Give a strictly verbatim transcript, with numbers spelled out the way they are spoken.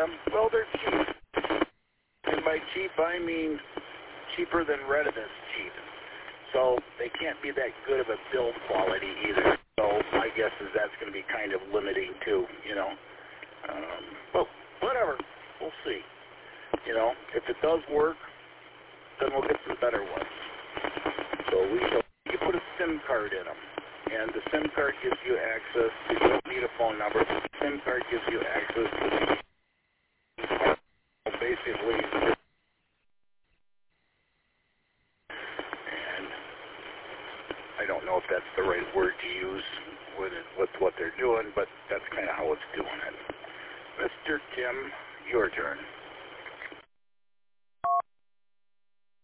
them? Well, they're cheap. And by cheap, I mean cheaper than Retevis cheap. So they can't be that good of a build quality either. So my guess is that's going to be kind of limiting too, you know. Um, but whatever, we'll see. You know, if it does work, then we'll get some better ones. So we you put a SIM card in them, and the SIM card gives you access. You don't need a phone number. The SIM card gives you access to the basically. And I don't know if that's the right word to use with it, with what they're doing, but that's kind of how it's doing it. Mister Tim, your turn.